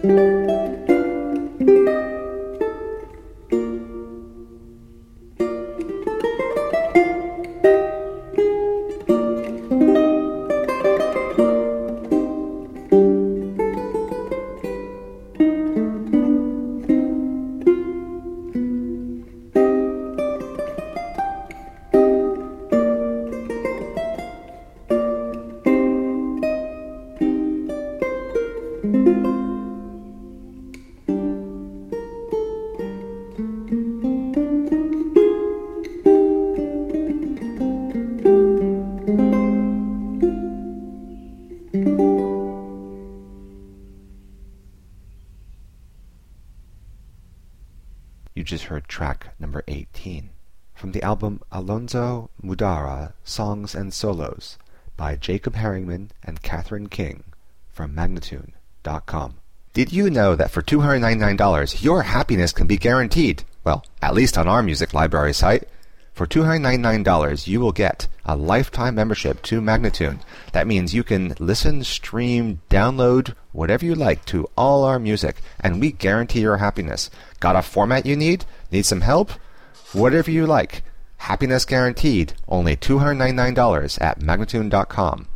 You just heard track number 18 from the album Alonzo Mudara Songs and Solos by Jacob Herringman and Catherine King from Magnatune.com. Did you know that for $299 your happiness can be guaranteed? Well, at least on our music library site. For $299 you will get a lifetime membership to Magnatune. That means you can listen, stream, download, whatever you like to all our music, and we guarantee your happiness. Got a format you need? Need some help? Whatever you like. Happiness guaranteed. Only $299 at Magnatune.com.